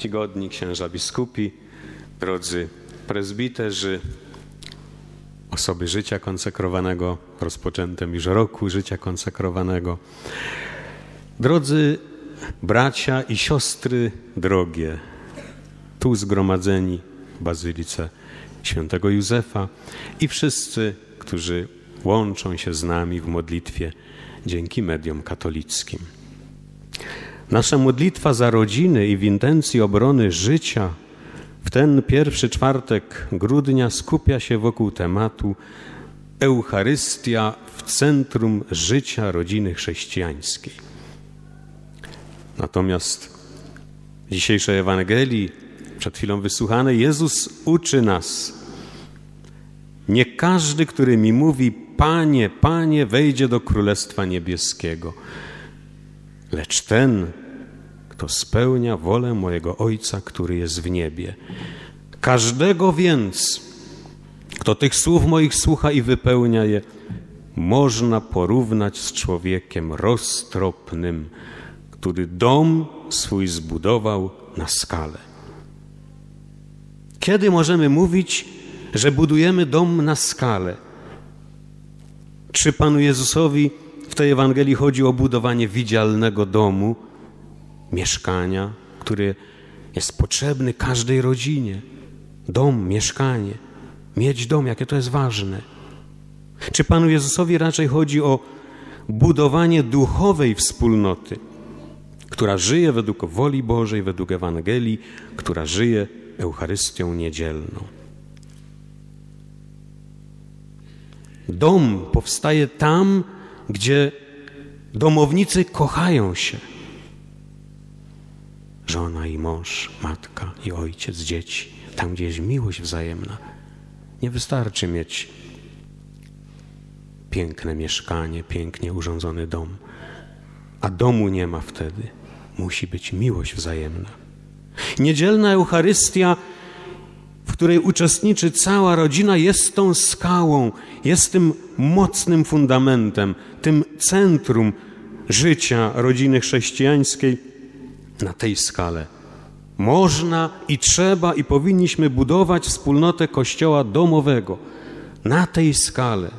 czcigodni księża biskupi, drodzy prezbiterzy, osoby życia konsekrowanego, rozpoczętym już roku życia konsekrowanego, drodzy bracia i siostry drogie, tu zgromadzeni w Bazylice Świętego Józefa i wszyscy, którzy łączą się z nami w modlitwie dzięki mediom katolickim. Nasza modlitwa za rodziny i w intencji obrony życia w ten pierwszy czwartek grudnia skupia się wokół tematu Eucharystia w centrum życia rodziny chrześcijańskiej. Natomiast w dzisiejszej Ewangelii, przed chwilą wysłuchanej, Jezus uczy nas: nie każdy, który mi mówi Panie, Panie, wejdzie do Królestwa Niebieskiego, lecz ten, kto spełnia wolę mojego Ojca, który jest w niebie. Każdego więc, kto tych słów moich słucha i wypełnia je, można porównać z człowiekiem roztropnym, który dom swój zbudował na skale. Kiedy możemy mówić, że budujemy dom na skale? Czy Panu Jezusowi w tej Ewangelii chodzi o budowanie widzialnego domu, mieszkania, które jest potrzebny każdej rodzinie? Dom, mieszkanie, mieć dom, jakie to jest ważne. Czy Panu Jezusowi raczej chodzi o budowanie duchowej wspólnoty, która żyje według woli Bożej, według Ewangelii, która żyje Eucharystią niedzielną? Dom powstaje tam, gdzie domownicy kochają się. Żona i mąż, matka i ojciec, dzieci. Tam, gdzie jest miłość wzajemna. Nie wystarczy mieć piękne mieszkanie, pięknie urządzony dom. A domu nie ma wtedy. Musi być miłość wzajemna. Niedzielna Eucharystia, w której uczestniczy cała rodzina, jest tą skałą, jest tym mocnym fundamentem, tym centrum życia rodziny chrześcijańskiej. Na tej skale można i trzeba i powinniśmy budować wspólnotę Kościoła domowego. Na tej skale.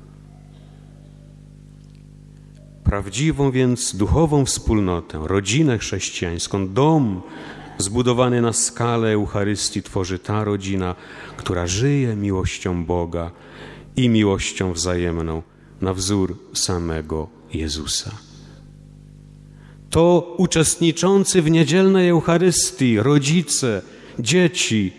Prawdziwą więc duchową wspólnotę, rodzinę chrześcijańską, dom zbudowany na skalę Eucharystii tworzy ta rodzina, która żyje miłością Boga i miłością wzajemną na wzór samego Jezusa. To uczestniczący w niedzielnej Eucharystii rodzice, dzieci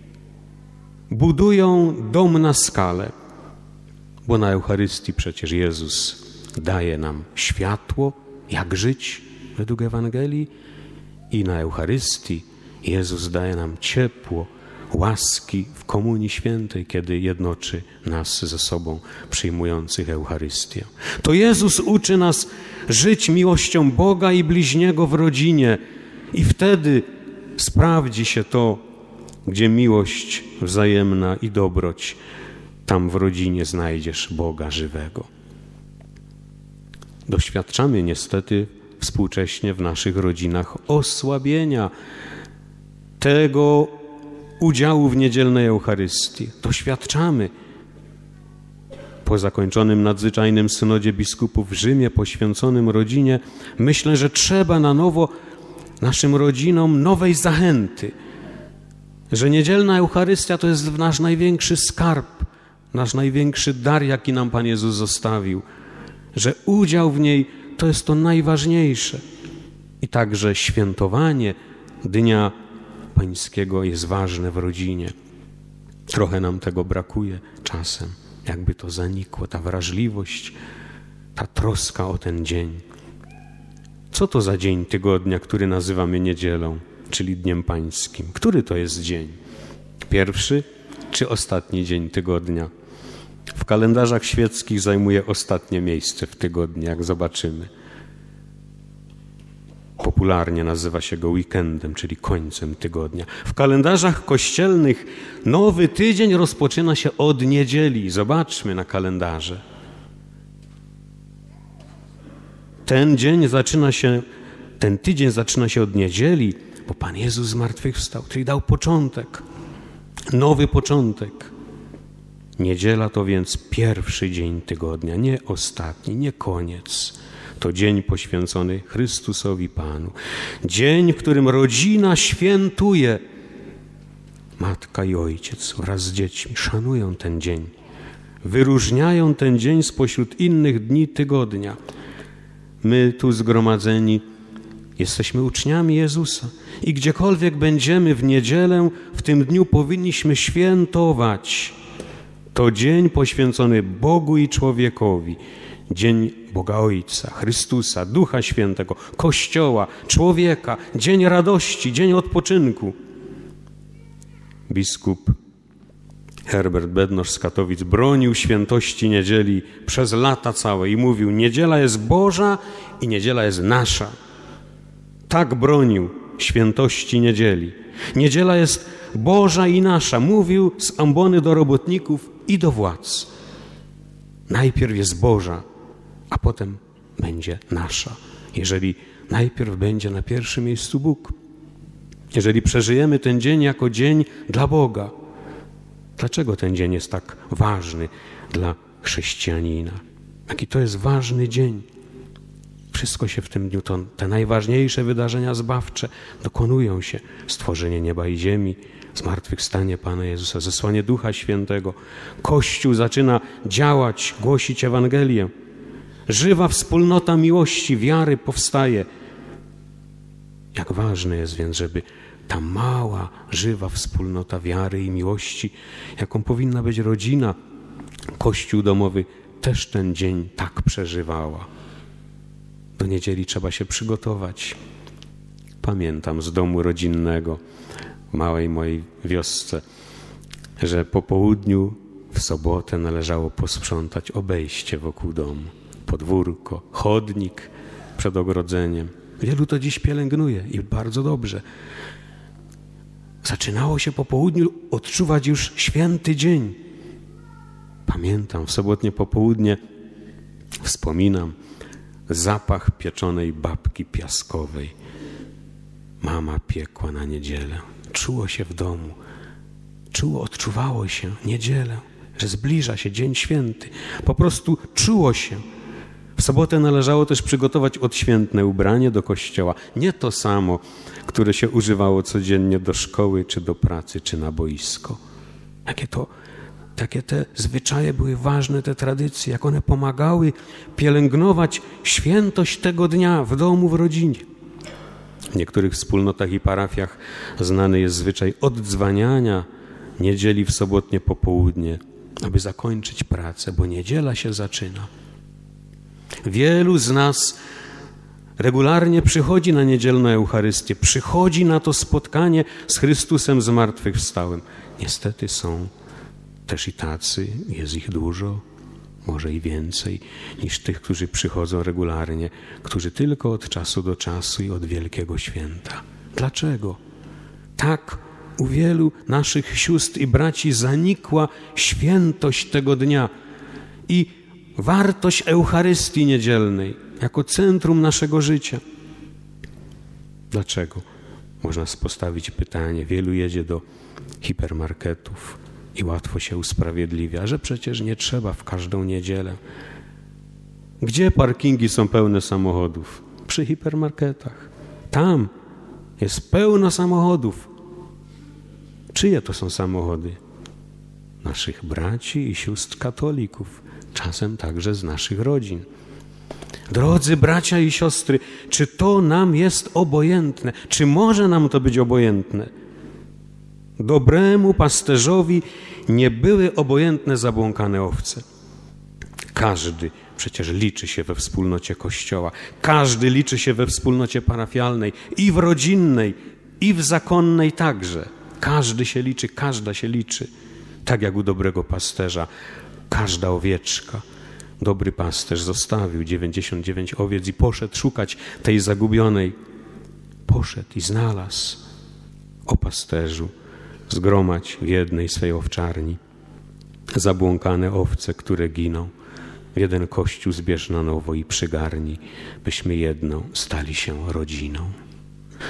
budują dom na skalę, bo na Eucharystii przecież Jezus daje nam światło, jak żyć według Ewangelii, i na Eucharystii Jezus daje nam ciepło, łaski w Komunii Świętej, kiedy jednoczy nas ze sobą przyjmujących Eucharystię. To Jezus uczy nas żyć miłością Boga i bliźniego w rodzinie i wtedy sprawdzi się to, gdzie miłość wzajemna i dobroć, tam w rodzinie znajdziesz Boga żywego. Doświadczamy niestety współcześnie w naszych rodzinach osłabienia tego udziału w niedzielnej Eucharystii. Doświadczamy. Po zakończonym nadzwyczajnym synodzie biskupów w Rzymie poświęconym rodzinie, myślę, że trzeba na nowo naszym rodzinom nowej zachęty, że niedzielna Eucharystia to jest nasz największy skarb, nasz największy dar, jaki nam Pan Jezus zostawił, że udział w niej to jest to najważniejsze. I także świętowanie Dnia Pańskiego jest ważne w rodzinie. Trochę nam tego brakuje czasem, jakby to zanikło, ta wrażliwość, ta troska o ten dzień. Co to za dzień tygodnia, który nazywamy niedzielą, czyli Dniem Pańskim? Który to jest dzień? Pierwszy czy ostatni dzień tygodnia? W kalendarzach świeckich zajmuje ostatnie miejsce w tygodniu, jak zobaczymy. Popularnie nazywa się go weekendem, czyli końcem tygodnia. W kalendarzach kościelnych nowy tydzień rozpoczyna się od niedzieli. Zobaczmy na kalendarze. Ten tydzień zaczyna się od niedzieli, bo Pan Jezus zmartwychwstał, czyli dał początek, nowy początek. Niedziela to więc pierwszy dzień tygodnia, nie ostatni, nie koniec. To dzień poświęcony Chrystusowi Panu. Dzień, w którym rodzina świętuje. Matka i ojciec wraz z dziećmi szanują ten dzień. Wyróżniają ten dzień spośród innych dni tygodnia. My tu zgromadzeni jesteśmy uczniami Jezusa i gdziekolwiek będziemy w niedzielę, w tym dniu powinniśmy świętować. To dzień poświęcony Bogu i człowiekowi. Dzień Boga Ojca, Chrystusa, Ducha Świętego, Kościoła, człowieka. Dzień radości, dzień odpoczynku. Biskup Herbert Bednosz z Katowic bronił świętości niedzieli przez lata całe i mówił: niedziela jest Boża i niedziela jest nasza. Tak bronił świętości niedzieli. Niedziela jest Boża i nasza. Mówił z ambony do robotników i do władz. Najpierw jest Boża, a potem będzie nasza. Jeżeli najpierw będzie na pierwszym miejscu Bóg. Jeżeli przeżyjemy ten dzień jako dzień dla Boga. Dlaczego ten dzień jest tak ważny dla chrześcijanina? Jaki to jest ważny dzień? Wszystko się w tym dniu, te najważniejsze wydarzenia zbawcze dokonują się. Stworzenie nieba i ziemi, zmartwychwstanie Pana Jezusa, zesłanie Ducha Świętego. Kościół zaczyna działać, głosić Ewangelię. Żywa wspólnota miłości, wiary powstaje. Jak ważne jest więc, żeby ta mała, żywa wspólnota wiary i miłości, jaką powinna być rodzina, Kościół domowy, też ten dzień tak przeżywała. Do niedzieli trzeba się przygotować. Pamiętam z domu rodzinnego w małej mojej wiosce, że po południu w sobotę należało posprzątać obejście wokół domu. Podwórko, chodnik przed ogrodzeniem. Wielu to dziś pielęgnuje i bardzo dobrze. Zaczynało się po południu odczuwać już święty dzień. Pamiętam w sobotnie popołudnie, wspominam zapach pieczonej babki piaskowej. Mama piekła na niedzielę. Czuło się w domu. Odczuwało się niedzielę, że zbliża się dzień święty. Po prostu czuło się. W sobotę należało też przygotować odświętne ubranie do kościoła. Nie to samo, które się używało codziennie do szkoły, czy do pracy, czy na boisko. Jakie te zwyczaje były ważne, te tradycje, jak one pomagały pielęgnować świętość tego dnia w domu, w rodzinie. W niektórych wspólnotach i parafiach znany jest zwyczaj oddzwaniania niedzieli w sobotnie popołudnie, aby zakończyć pracę, bo niedziela się zaczyna. Wielu z nas regularnie przychodzi na niedzielną Eucharystię, przychodzi na to spotkanie z Chrystusem zmartwychwstałym. Niestety są też i tacy, jest ich dużo, może i więcej niż tych, którzy przychodzą regularnie, którzy tylko od czasu do czasu i od Wielkiego Święta. Dlaczego? Tak u wielu naszych sióstr i braci zanikła świętość tego dnia i wartość Eucharystii niedzielnej jako centrum naszego życia. Dlaczego? Można postawić pytanie. Wielu jedzie do hipermarketów i łatwo się usprawiedliwia, że przecież nie trzeba w każdą niedzielę. Gdzie parkingi są pełne samochodów? Przy hipermarketach. Tam jest pełno samochodów. Czyje to są samochody? Naszych braci i sióstr katolików. Czasem także z naszych rodzin. Drodzy bracia i siostry, czy to nam jest obojętne? Czy może nam to być obojętne? Dobremu pasterzowi nie były obojętne zabłąkane owce. Każdy przecież liczy się we wspólnocie Kościoła. Każdy liczy się we wspólnocie parafialnej i w rodzinnej, i w zakonnej także. Każdy się liczy, każda się liczy. Tak jak u dobrego pasterza. Każda owieczka. Dobry pasterz zostawił 99 owiec i poszedł szukać tej zagubionej. Poszedł i znalazł. O pasterzu, zgromadź w jednej swej owczarni zabłąkane owce, które giną. W jeden kościół zbierz na nowo i przygarnij, byśmy jedną stali się rodziną.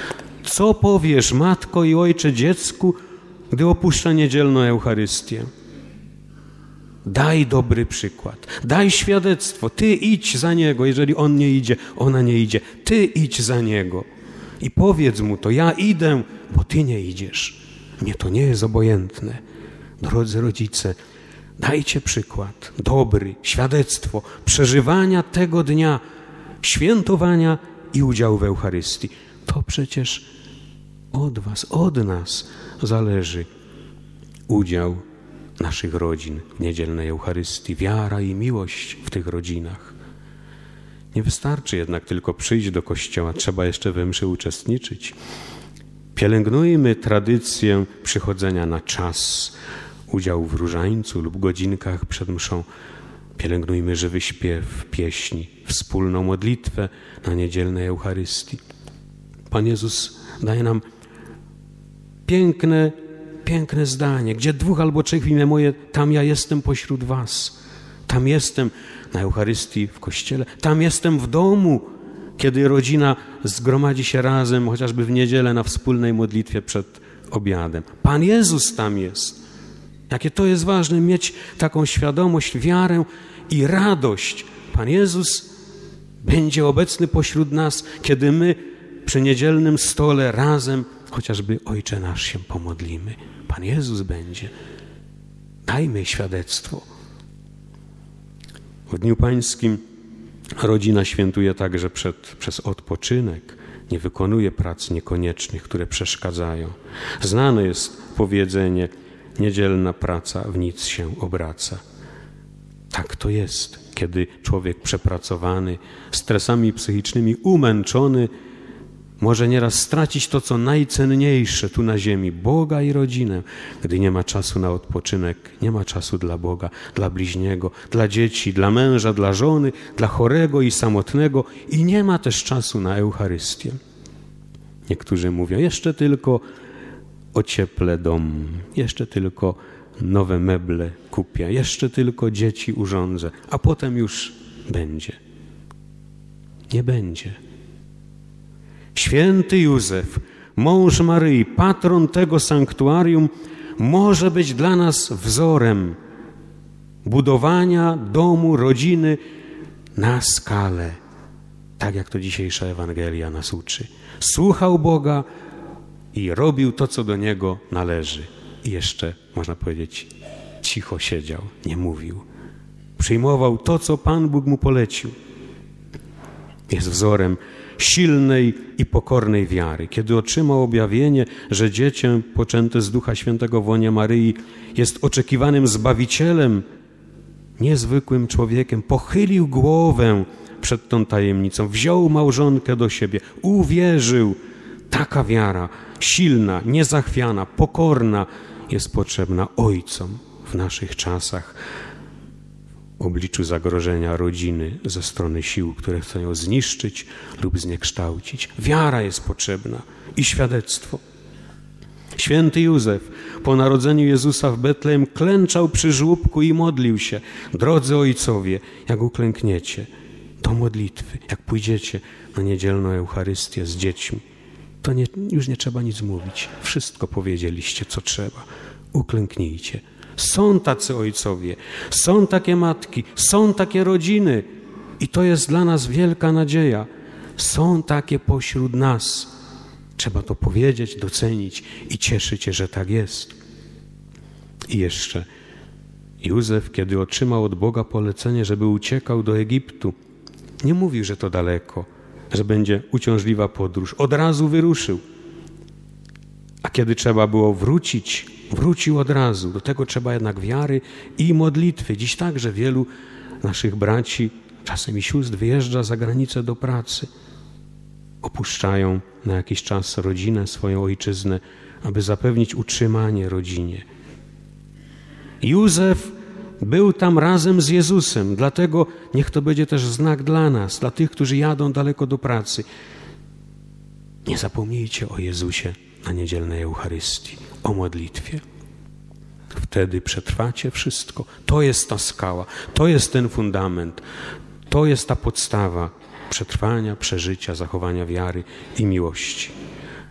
Co powiesz, matko i ojcze, dziecku, gdy opuszcza niedzielną Eucharystię? Daj dobry przykład, daj świadectwo. Ty idź za niego, jeżeli on nie idzie, ona nie idzie. Ty idź za niego i powiedz mu to, ja idę, bo ty nie idziesz. Mnie to nie jest obojętne. Drodzy rodzice, dajcie przykład, dobry, świadectwo przeżywania tego dnia, świętowania i udziału w Eucharystii. To przecież od was, od nas zależy udział naszych rodzin w niedzielnej Eucharystii, wiara i miłość w tych rodzinach. Nie wystarczy jednak tylko przyjść do kościoła, trzeba jeszcze we mszy uczestniczyć. Pielęgnujmy tradycję przychodzenia na czas, udziału w różańcu lub godzinkach przed mszą. Pielęgnujmy żywy śpiew, pieśni, wspólną modlitwę na niedzielnej Eucharystii. Pan Jezus daje nam piękne zdanie, gdzie 2 albo 3 w imię moje, tam ja jestem pośród was. Tam jestem na Eucharystii w kościele, tam jestem w domu, kiedy rodzina zgromadzi się razem, chociażby w niedzielę na wspólnej modlitwie przed obiadem. Pan Jezus tam jest. Jakie to jest ważne, mieć taką świadomość, wiarę i radość. Pan Jezus będzie obecny pośród nas, kiedy my przy niedzielnym stole razem chociażby Ojcze Nasz się pomodlimy. Pan Jezus będzie. Dajmy świadectwo. W Dniu Pańskim rodzina świętuje także przez odpoczynek. Nie wykonuje prac niekoniecznych, które przeszkadzają. Znane jest powiedzenie: niedzielna praca w nic się obraca. Tak to jest, kiedy człowiek przepracowany, stresami psychicznymi, umęczony, może nieraz stracić to, co najcenniejsze tu na ziemi, Boga i rodzinę. Gdy nie ma czasu na odpoczynek, nie ma czasu dla Boga, dla bliźniego, dla dzieci, dla męża, dla żony, dla chorego i samotnego i nie ma też czasu na Eucharystię. Niektórzy mówią, jeszcze tylko ocieplę dom, jeszcze tylko nowe meble kupię, jeszcze tylko dzieci urządzę, a potem już będzie. Nie będzie. Święty Józef, mąż Maryi, patron tego sanktuarium, może być dla nas wzorem budowania domu, rodziny na skalę, tak jak to dzisiejsza Ewangelia nas uczy. Słuchał Boga i robił to, co do Niego należy. I jeszcze, można powiedzieć, cicho siedział, nie mówił. Przyjmował to, co Pan Bóg mu polecił. Jest wzorem silnej i pokornej wiary. Kiedy otrzymał objawienie, że dziecię poczęte z Ducha Świętego w łonie Maryi jest oczekiwanym Zbawicielem, niezwykłym człowiekiem, pochylił głowę przed tą tajemnicą, wziął małżonkę do siebie, uwierzył. Taka wiara, silna, niezachwiana, pokorna, jest potrzebna ojcom w naszych czasach, w obliczu zagrożenia rodziny ze strony sił, które chcą ją zniszczyć lub zniekształcić. Wiara jest potrzebna i świadectwo. Święty Józef po narodzeniu Jezusa w Betlejem klęczał przy żłóbku i modlił się. Drodzy ojcowie, jak uklękniecie do modlitwy, jak pójdziecie na niedzielną Eucharystię z dziećmi, to już nie trzeba nic mówić. Wszystko powiedzieliście, co trzeba. Uklęknijcie. Są tacy ojcowie, są takie matki, są takie rodziny i to jest dla nas wielka nadzieja. Są takie pośród nas. Trzeba to powiedzieć, docenić i cieszyć się, że tak jest. I jeszcze Józef, kiedy otrzymał od Boga polecenie, żeby uciekał do Egiptu, nie mówił, że to daleko, że będzie uciążliwa podróż. Od razu wyruszył. A kiedy trzeba było wrócić, wrócił od razu. Do tego trzeba jednak wiary i modlitwy. Dziś także wielu naszych braci, czasem i sióstr, wyjeżdża za granicę do pracy. Opuszczają na jakiś czas rodzinę, swoją ojczyznę, aby zapewnić utrzymanie rodzinie. Józef był tam razem z Jezusem, dlatego niech to będzie też znak dla nas, dla tych, którzy jadą daleko do pracy. Nie zapomnijcie o Jezusie na niedzielnej Eucharystii, o modlitwie. Wtedy przetrwacie wszystko. To jest ta skała, to jest ten fundament, to jest ta podstawa przetrwania, przeżycia, zachowania wiary i miłości.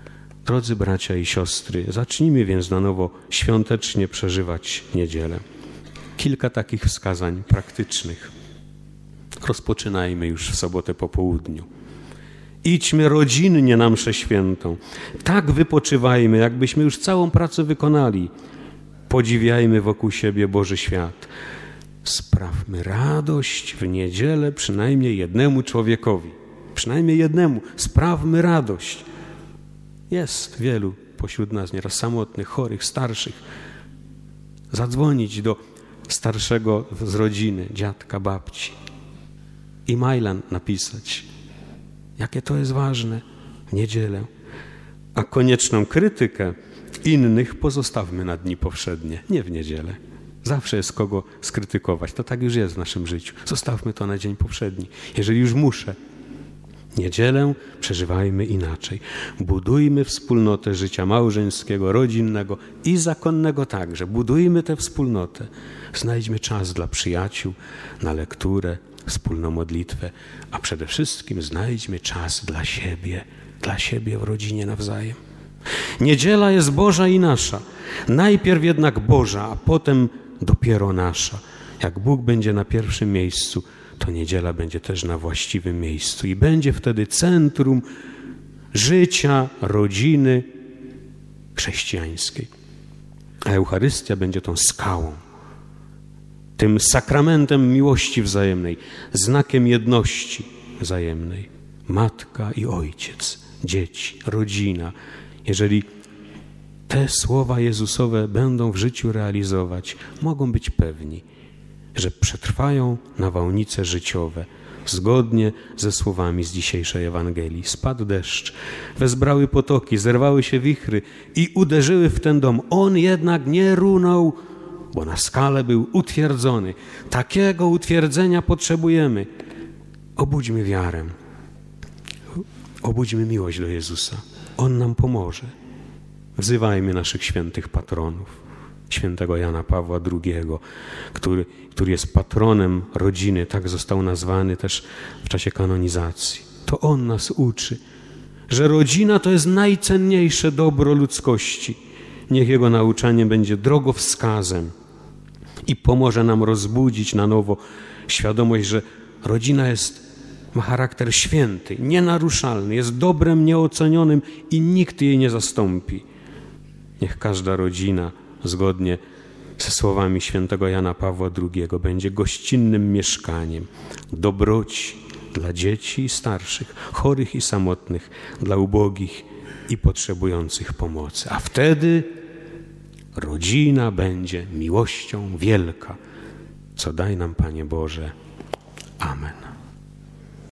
Drodzy bracia i siostry, zacznijmy więc na nowo świątecznie przeżywać niedzielę. Kilka takich wskazań praktycznych. Rozpoczynajmy już w sobotę po południu. Idźmy rodzinnie na mszę świętą. Tak wypoczywajmy, jakbyśmy już całą pracę wykonali. Podziwiajmy wokół siebie Boży świat. Sprawmy radość w niedzielę przynajmniej jednemu człowiekowi. Przynajmniej jednemu. Sprawmy radość. Jest wielu pośród nas nieraz samotnych, chorych, starszych. Zadzwonić do starszego z rodziny, dziadka, babci. I mailan napisać. Jakie to jest ważne w niedzielę. A konieczną krytykę innych pozostawmy na dni powszednie, nie w niedzielę. Zawsze jest kogo skrytykować. To tak już jest w naszym życiu. Zostawmy to na dzień powszedni. Jeżeli już muszę, niedzielę przeżywajmy inaczej. Budujmy wspólnotę życia małżeńskiego, rodzinnego i zakonnego także. Budujmy tę wspólnotę. Znajdźmy czas dla przyjaciół, na lekturę, wspólną modlitwę, a przede wszystkim znajdźmy czas dla siebie w rodzinie nawzajem. Niedziela jest Boża i nasza. Najpierw jednak Boża, a potem dopiero nasza. Jak Bóg będzie na pierwszym miejscu, to niedziela będzie też na właściwym miejscu i będzie wtedy centrum życia, rodziny chrześcijańskiej. A Eucharystia będzie tą skałą, tym sakramentem miłości wzajemnej, znakiem jedności wzajemnej. Matka i ojciec, dzieci, rodzina. Jeżeli te słowa Jezusowe będą w życiu realizować, mogą być pewni, że przetrwają nawałnice życiowe, zgodnie ze słowami z dzisiejszej Ewangelii. Spadł deszcz, wezbrały potoki, zerwały się wichry i uderzyły w ten dom. On jednak nie runął, bo na skale był utwierdzony. Takiego utwierdzenia potrzebujemy. Obudźmy wiarę. Obudźmy miłość do Jezusa. On nam pomoże. Wzywajmy naszych świętych patronów. Świętego Jana Pawła II, który jest patronem rodziny, tak został nazwany też w czasie kanonizacji. To on nas uczy, że rodzina to jest najcenniejsze dobro ludzkości. Niech jego nauczanie będzie drogowskazem i pomoże nam rozbudzić na nowo świadomość, że rodzina ma charakter święty, nienaruszalny, jest dobrem nieocenionym i nikt jej nie zastąpi. Niech każda rodzina, zgodnie ze słowami świętego Jana Pawła II, będzie gościnnym mieszkaniem dobroci dla dzieci i starszych, chorych i samotnych, dla ubogich i potrzebujących pomocy. A wtedy rodzina będzie miłością wielka, co daj nam, Panie Boże. Amen.